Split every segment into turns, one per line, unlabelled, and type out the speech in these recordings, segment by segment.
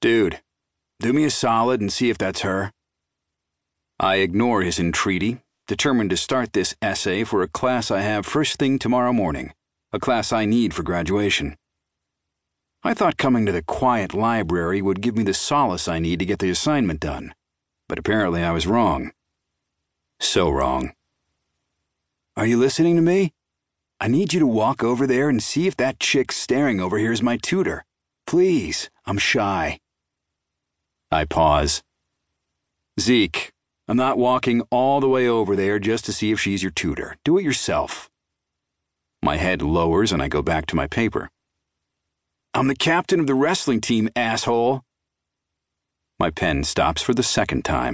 Dude, do me a solid and see if that's her. I ignore his entreaty, determined to start this essay for a class I have first thing tomorrow morning, a class I need for graduation. I thought coming to the quiet library would give me the solace I need to get the assignment done, but apparently I was wrong. So wrong. Are you listening to me? I need you to walk over there and see if that chick staring over here is my tutor. Please, I'm shy. I pause. Zeke, I'm not walking all the way over there just to see if she's your tutor. Do it yourself. My head lowers and I go back to my paper. I'm the captain of the wrestling team, asshole. My pen stops for the second time.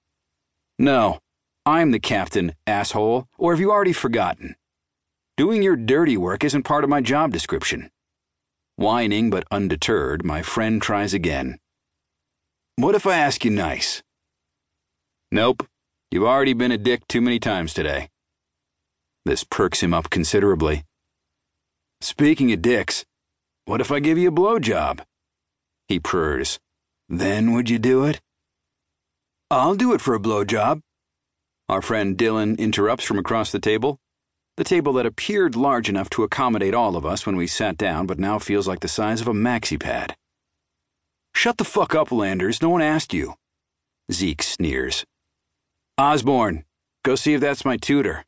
No, I'm the captain, asshole, or have you already forgotten? Doing your dirty work isn't part of my job description. Whining but undeterred, my friend tries again. What if I ask you nice? Nope, you've already been a dick too many times today. This perks him up considerably. Speaking of dicks, what if I give you a blowjob? He purrs. Then would you do it? I'll do it for a blowjob. Our friend Dylan interrupts from across the table that appeared large enough to accommodate all of us when we sat down but now feels like the size of a maxi pad. Shut the fuck up, Landers, no one asked you. Zeke sneers. Osborne, go see if that's my tutor.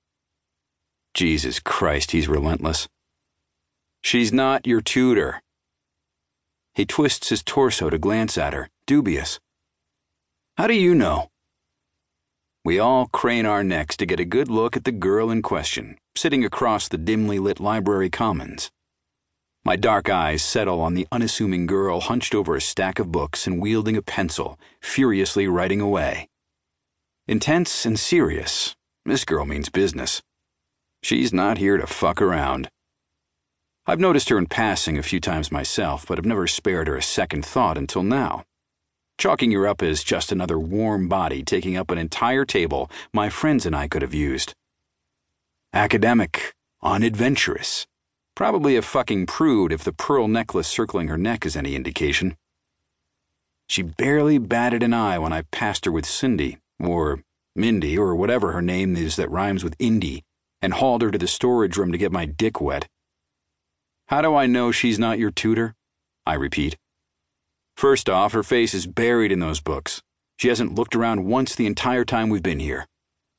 Jesus Christ, he's relentless. She's not your tutor. He twists his torso to glance at her, dubious. How do you know? We all crane our necks to get a good look at the girl in question, sitting across the dimly lit library commons. My dark eyes settle on the unassuming girl hunched over a stack of books and wielding a pencil, furiously writing away. Intense and serious, this girl means business. She's not here to fuck around. I've noticed her in passing a few times myself, but have never spared her a second thought until now. Chalking her up as just another warm body taking up an entire table my friends and I could have used. Academic, unadventurous. Probably a fucking prude if the pearl necklace circling her neck is any indication. She barely batted an eye when I passed her with Cindy, or Mindy, or whatever her name is that rhymes with Indy, and hauled her to the storage room to get my dick wet. How do I know she's not your tutor? I repeat. First off, her face is buried in those books. She hasn't looked around once the entire time we've been here.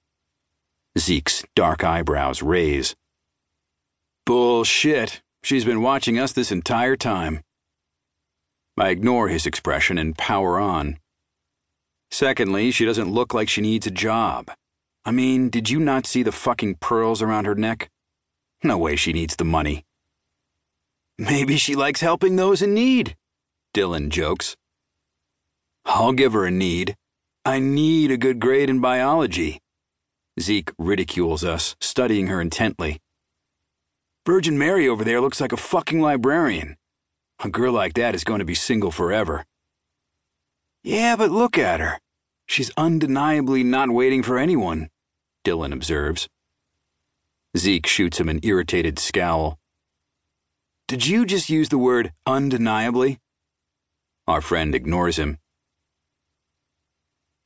Zeke's dark eyebrows raise. Bullshit. She's been watching us this entire time. I ignore his expression and power on. Secondly, she doesn't look like she needs a job. I mean, did you not see the fucking pearls around her neck? No way she needs the money. Maybe she likes helping those in need, Dylan jokes. I'll give her a need. I need a good grade in biology. Zeke ridicules us, studying her intently. Virgin Mary over there looks like a fucking librarian. A girl like that is going to be single forever. Yeah, but look at her. She's undeniably not waiting for anyone, Dylan observes. Zeke shoots him an irritated scowl. Did you just use the word undeniably? Our friend ignores him.